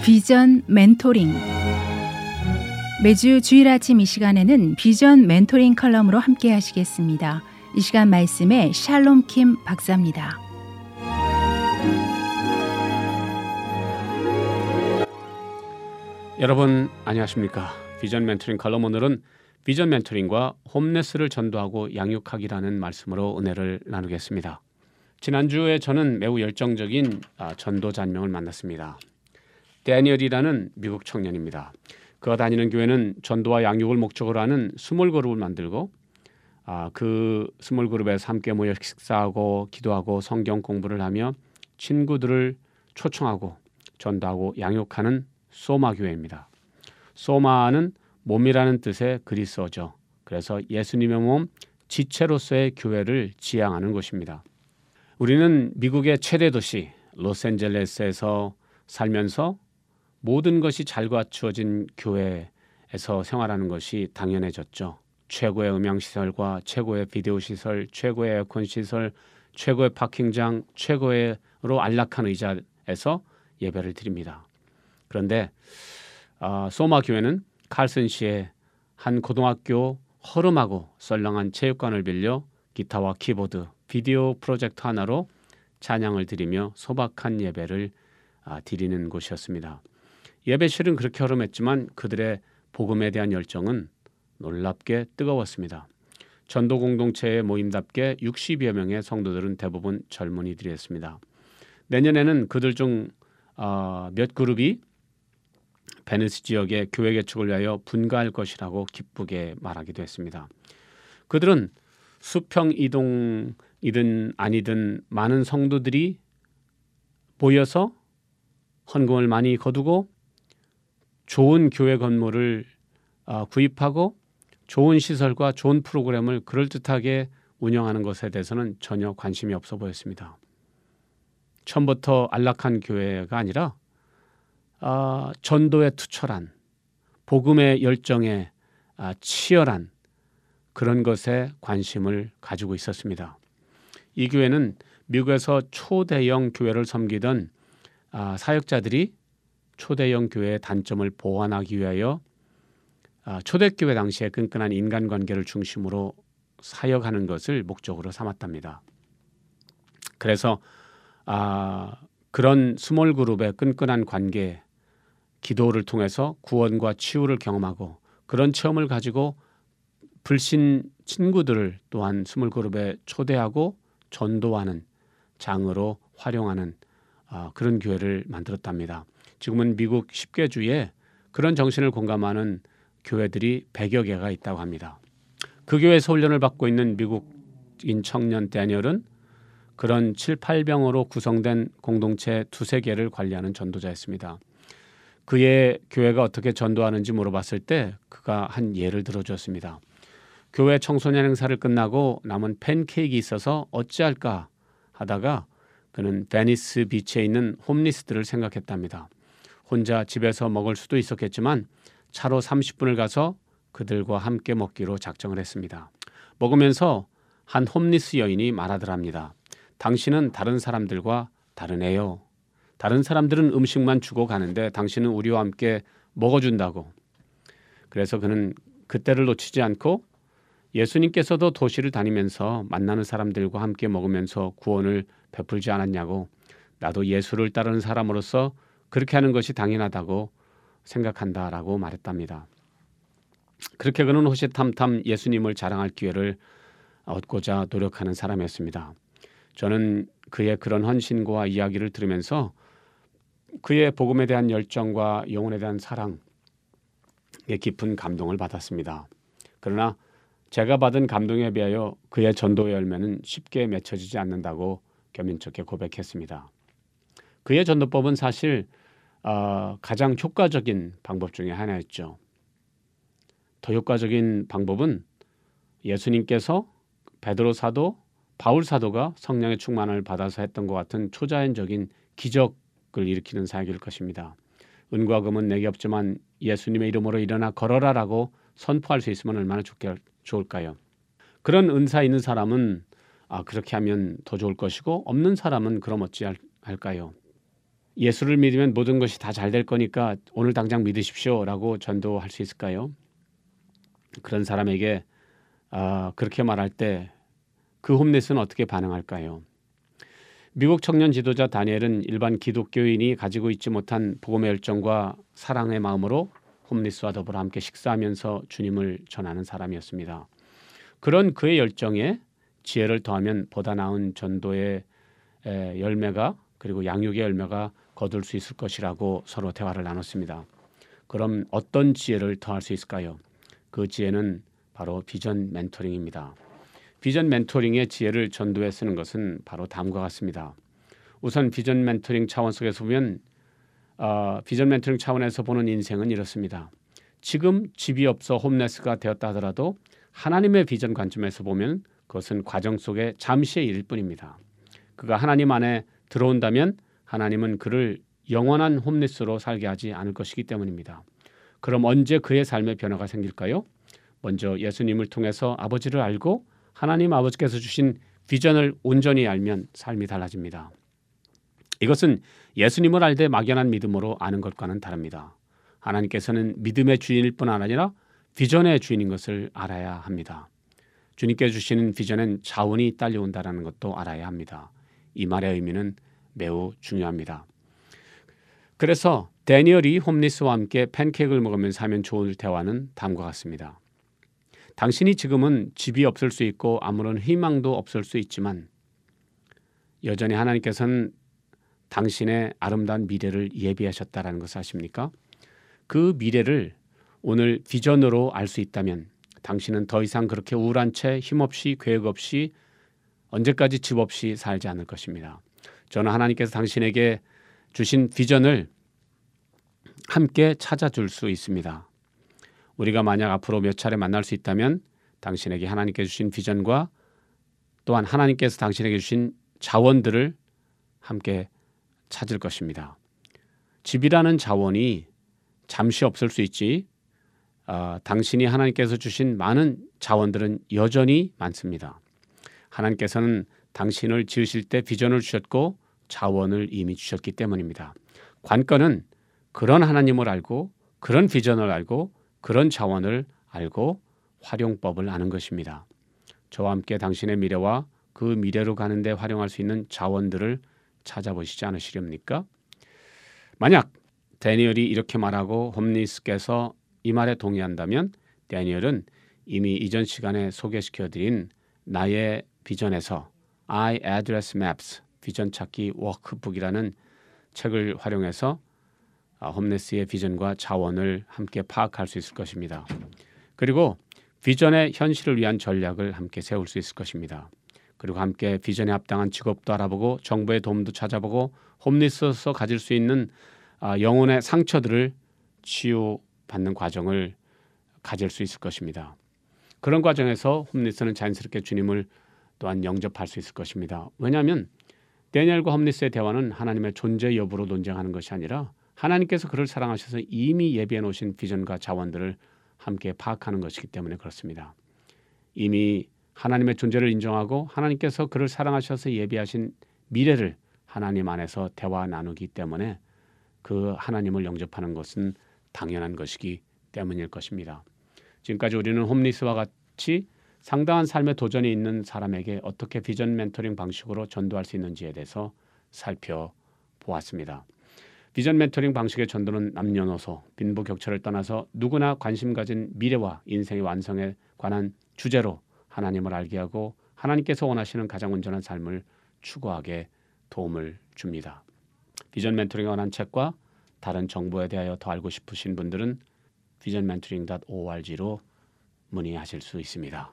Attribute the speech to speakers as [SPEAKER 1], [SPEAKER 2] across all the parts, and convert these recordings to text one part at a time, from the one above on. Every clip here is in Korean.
[SPEAKER 1] 비전 멘토링. 매주 주일 아침 이 시간에는 비전 멘토링 컬럼으로 함께 하시겠습니다. 이 시간 말씀에 샬롬 킴 박사입니다.
[SPEAKER 2] 여러분 안녕하십니까? 비전 멘토링 컬럼, 오늘은 비전 멘토링과 홈레스를 전도하고 양육하기라는 말씀으로 은혜를 나누겠습니다. 지난주에 저는 매우 열정적인 전도 잔명을 만났습니다. 데니얼이라는 미국 청년입니다. 그가 다니는 교회는 전도와 양육을 목적으로 하는 스몰 그룹을 만들고 그 스몰 그룹에서 함께 모여 식사하고 기도하고 성경 공부를 하며 친구들을 초청하고 전도하고 양육하는 소마 교회입니다. 소마는 몸이라는 뜻의 그리스어죠. 그래서 예수님의 몸, 지체로서의 교회를 지향하는 곳입니다. 우리는 미국의 최대 도시 로스앤젤레스에서 살면서 모든 것이 잘 갖추어진 교회에서 생활하는 것이 당연해졌죠. 최고의 음향시설과 최고의 비디오 시설, 최고의 에어컨 시설, 최고의 파킹장, 최고의로 안락한 의자에서 예배를 드립니다. 그런데 소마 교회는 칼슨시의 한 고등학교 허름하고 썰렁한 체육관을 빌려 기타와 키보드, 비디오 프로젝터 하나로 찬양을 드리며 소박한 예배를 드리는 곳이었습니다. 예배실은 그렇게 허름했지만 그들의 복음에 대한 열정은 놀랍게 뜨거웠습니다. 전도 공동체의 모임답게 60여 명의 성도들은 대부분 젊은이들이었습니다. 내년에는 그들 중 몇 그룹이 베니스 지역의 교회 개척을 위하여 분가할 것이라고 기쁘게 말하기도 했습니다. 그들은 수평 이동이든 아니든 많은 성도들이 모여서 헌금을 많이 거두고 좋은 교회 건물을 구입하고 좋은 시설과 좋은 프로그램을 그럴듯하게 운영하는 것에 대해서는 전혀 관심이 없어 보였습니다. 처음부터 안락한 교회가 아니라 전도에 투철한, 복음의 열정에 치열한 그런 것에 관심을 가지고 있었습니다. 이 교회는 미국에서 초대형 교회를 섬기던 사역자들이 초대형 교회의 단점을 보완하기 위하여 초대교회 당시에 끈끈한 인간관계를 중심으로 사역하는 것을 목적으로 삼았답니다. 그래서 그런 스몰 그룹의 끈끈한 관계, 기도를 통해서 구원과 치유를 경험하고 그런 체험을 가지고 불신 친구들을 또한 스몰 그룹에 초대하고 전도하는 장으로 활용하는 그런 교회를 만들었답니다. 지금은 미국 10개 주에 그런 정신을 공감하는 교회들이 100여 개가 있다고 합니다. 그 교회에서 훈련을 받고 있는 미국인 청년 데니얼은 그런 7, 8병으로 구성된 공동체 2-3개를 관리하는 전도자였습니다. 그의 교회가 어떻게 전도하는지 물어봤을 때 그가 한 예를 들어주었습니다. 교회 청소년 행사를 끝나고 남은 팬케이크 있어서 어찌할까 하다가 그는 베니스 비치에 있는 홈리스들을 생각했답니다. 혼자 집에서 먹을 수도 있었겠지만 차로 30분을 가서 그들과 함께 먹기로 작정을 했습니다. 먹으면서 한 홈리스 여인이 말하더랍니다. 당신은 다른 사람들과 다르네요. 다른 사람들은 음식만 주고 가는데 당신은 우리와 함께 먹어준다고. 그래서 그는 그때를 놓치지 않고 예수님께서도 도시를 다니면서 만나는 사람들과 함께 먹으면서 구원을 베풀지 않았냐고, 나도 예수를 따르는 사람으로서 그렇게 하는 것이 당연하다고 생각한다라고 말했답니다. 그렇게 그는 호시탐탐 예수님을 자랑할 기회를 얻고자 노력하는 사람이었습니다. 저는 그의 그런 헌신과 이야기를 들으면서 그의 복음에 대한 열정과 영혼에 대한 사랑에 깊은 감동을 받았습니다. 그러나 제가 받은 감동에 비하여 그의 전도의 열매는 쉽게 맺혀지지 않는다고 겸연쩍게 고백했습니다. 그의 전도법은 사실 가장 효과적인 방법 중에 하나였죠. 더 효과적인 방법은 예수님께서 베드로 사도, 바울 사도가 성령의 충만을 받아서 했던 것 같은 초자연적인 기적을 일으키는 사역일 것입니다. 은과 금은 내게 없지만 예수님의 이름으로 일어나 걸어라라고 선포할 수 있으면 얼마나 좋을까요? 그런 은사 있는 사람은 그렇게 하면 더 좋을 것이고 없는 사람은 그럼 어찌할까요? 예수를 믿으면 모든 것이 다 잘 될 거니까 오늘 당장 믿으십시오라고 전도할 수 있을까요? 그런 사람에게 그렇게 말할 때 그 홈리스는 어떻게 반응할까요? 미국 청년 지도자 다니엘은 일반 기독교인이 가지고 있지 못한 복음의 열정과 사랑의 마음으로 홈리스와 더불어 함께 식사하면서 주님을 전하는 사람이었습니다. 그런 그의 열정에 지혜를 더하면 보다 나은 전도의 열매가 그리고 양육의 열매가 거둘 수 있을 것이라고 서로 대화를 나눴습니다. 그럼 어떤 지혜를 더할 수 있을까요? 그 지혜는 바로 비전 멘토링입니다. 비전 멘토링의 지혜를 전도에 쓰는 것은 바로 다음과 같습니다. 우선 비전 멘토링 차원 속에서 보면 비전 멘토링 차원에서 보는 인생은 이렇습니다. 지금 집이 없어 홈레스가 되었다 하더라도 하나님의 비전 관점에서 보면 그것은 과정 속에 잠시의 일일 뿐입니다. 그가 하나님 안에 들어온다면 하나님은 그를 영원한 홈리스로 살게 하지 않을 것이기 때문입니다. 그럼 언제 그의 삶의 변화가 생길까요? 먼저 예수님을 통해서 아버지를 알고 하나님 아버지께서 주신 비전을 온전히 알면 삶이 달라집니다. 이것은 예수님을 알되 막연한 믿음으로 아는 것과는 다릅니다. 하나님께서는 믿음의 주인일 뿐 아니라 비전의 주인인 것을 알아야 합니다. 주님께 주시는 비전엔 자원이 딸려온다는 것도 알아야 합니다. 이 말의 의미는 매우 중요합니다. 그래서 다니엘이 홈리스와 함께 팬케이크를 먹으면서 하면 좋을 대화는 다음과 같습니다. 당신이 지금은 집이 없을 수 있고 아무런 희망도 없을 수 있지만 여전히 하나님께서는 당신의 아름다운 미래를 예비하셨다는 것을 아십니까? 그 미래를 오늘 비전으로 알 수 있다면 당신은 더 이상 그렇게 우울한 채 힘없이 계획 없이 언제까지 집 없이 살지 않을 것입니다. 저는 하나님께서 당신에게 주신 비전을 함께 찾아줄 수 있습니다. 우리가 만약 앞으로 몇 차례 만날 수 있다면 당신에게 하나님께 주신 비전과 또한 하나님께서 당신에게 주신 자원들을 함께 찾을 것입니다. 집이라는 자원이 잠시 없을 수 있지 당신이 하나님께서 주신 많은 자원들은 여전히 많습니다. 하나님께서는 당신을 지으실 때 비전을 주셨고 자원을 이미 주셨기 때문입니다. 관건은 그런 하나님을 알고 그런 비전을 알고 그런 자원을 알고 활용법을 아는 것입니다. 저와 함께 당신의 미래와 그 미래로 가는 데 활용할 수 있는 자원들을 찾아보시지 않으시렵니까? 만약 다니엘이 이렇게 말하고 홈리스께서 이 말에 동의한다면 다니엘은 이미 이전 시간에 소개시켜드린 나의 비전에서 I Address Maps 비전 찾기 워크북이라는 책을 활용해서 홈리스의 비전과 자원을 함께 파악할 수 있을 것입니다. 그리고 비전의 현실을 위한 전략을 함께 세울 수 있을 것입니다. 그리고 함께 비전에 합당한 직업도 알아보고 정부의 도움도 찾아보고 홈리스로서 가질 수 있는 영혼의 상처들을 치유받는 과정을 가질 수 있을 것입니다. 그런 과정에서 홈리스는 자연스럽게 주님을 또한 영접할 수 있을 것입니다. 왜냐하면 다니엘과 홈리스의 대화는 하나님의 존재 여부로 논쟁하는 것이 아니라 하나님께서 그를 사랑하셔서 이미 예비해 놓으신 비전과 자원들을 함께 파악하는 것이기 때문에 그렇습니다. 이미 하나님의 존재를 인정하고 하나님께서 그를 사랑하셔서 예비하신 미래를 하나님 안에서 대화 나누기 때문에 그 하나님을 영접하는 것은 당연한 것이기 때문일 것입니다. 지금까지 우리는 홈리스와 같이 상당한 삶의 도전이 있는 사람에게 어떻게 비전 멘토링 방식으로 전도할 수 있는지에 대해서 살펴보았습니다. 비전 멘토링 방식의 전도는 남녀노소, 빈부격차를 떠나서 누구나 관심 가진 미래와 인생의 완성에 관한 주제로 하나님을 알게 하고 하나님께서 원하시는 가장 온전한 삶을 추구하게 도움을 줍니다. 비전 멘토링에 관한 책과 다른 정보에 대하여 더 알고 싶으신 분들은 visionmentoring.org로 문의하실 수 있습니다.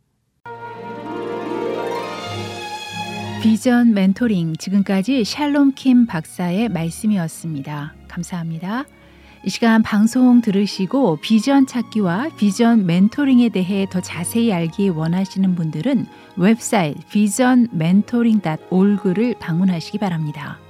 [SPEAKER 1] 비전 멘토링 지금까지 샬롬 킴 박사의 말씀이었습니다. 감사합니다. 이 시간 방송 들으시고 비전 찾기와 비전 멘토링에 대해 더 자세히 알기 원하시는 분들은 웹사이트 visionmentoring.org를 방문하시기 바랍니다.